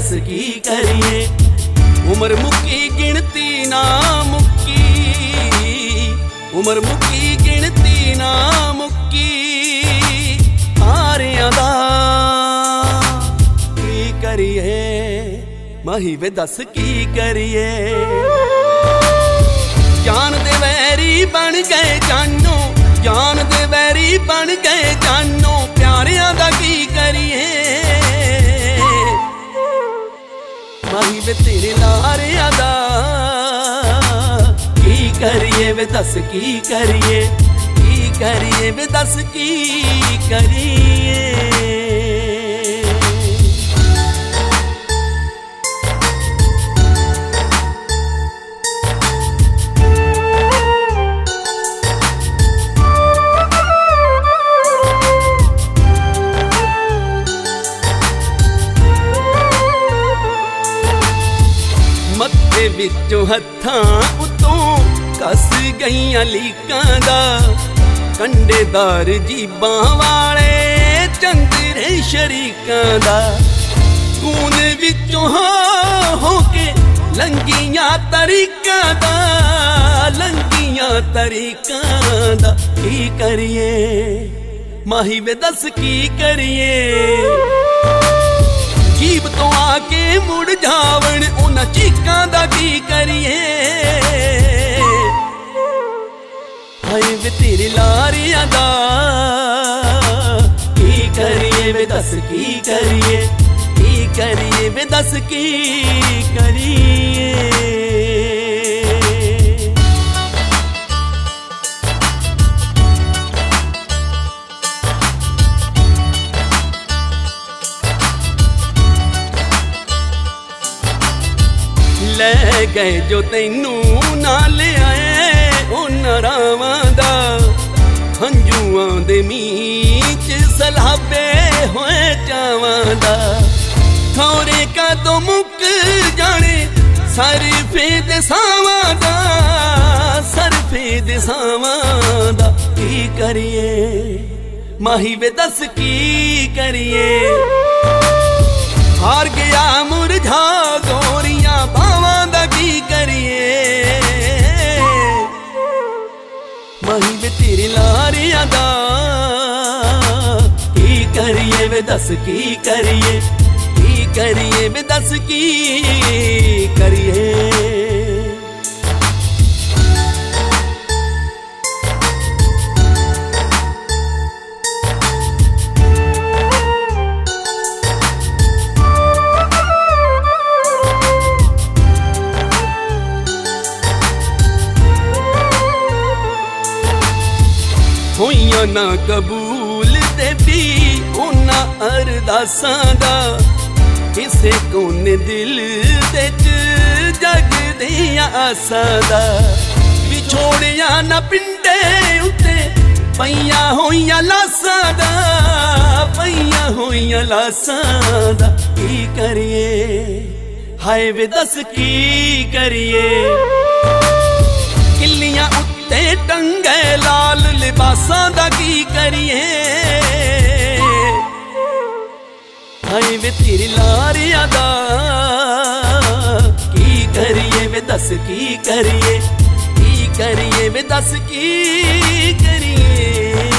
दस की करिए। उमर मुक्की गिनती ना मुक्की, उमर मुक्की गिनती ना मुक्की सारियां दा की करिए। माही वे दस की करिए। जान दे वैरी बन गए जानो, जान दे वैरी बन गए जानो, प्यारियां दा की करिए। माही वे तेरे लारियां दा की करिए वे दस की करिए, की करिए वे दस की करिए। मत्थे विचों हत्थां उतों कस गईयां लीकां दा, कंडेदार जीबां वाले चंदरे शरीकां दा। खून विचों हो के लंघियां तरीकां दा, लंघियां तरीकां दा की करिए। माही वे दस की करिए। जीब तो आके मुड़ जावण उन्हां चीकां दा की करिए। हाय वे तेरे लारियां दा की करिए वे दस की करिए, की करिए वे दस की करिए। ਲੈ ਗਏ ਜੋ ਤੈਨੂੰ ਨਾਲ ਆਏ ਉਹਨਾਂ ਰਾਵਾਂ ਦਾ, ਹੰਝੂਆਂ ਦੇ ਮੀਂਹ ਚ ਸਲਾਬੇ ਹੋਏ ਚਾਵਾਂ ਦਾ। ਖੌਰੇ ਕਦੋਂ ਮੁੱਕ ਜਾਣੇ ਸਰਫੇ ਦੇ ਸਾਵਾਂ ਦਾ, ਸਰਫੇ ਦੇ ਸਾਵਾਂ ਦਾ ਕੀ ਕਰੀਏ। ਮਾਹੀ ਵੇ ਦਸ ਕੀ ਕਰੀਏ। हार गया मुरझा गोरियां बावां दा की करिए। माही वे तेरे लारियां दा की करिए वे दस की करिए, की करिए वे दस की करिए। होइयां ना कबूल ते भी उन्हां अरदासां दा, किसे कोने दिल दे च जगदियां आसां दा। विछोड़िया ना पिंडे उत्ते पईयां होइयां लासां दा, पईयां होइयां लासां दा की करिए। हाय वे दस की करिए। किल्लियां ते टंगे लाल लिबासां दा की करिए। हाय वे तेरी लारियां दा की करिए वे दस की करिए, की करिए वे दस की करिए।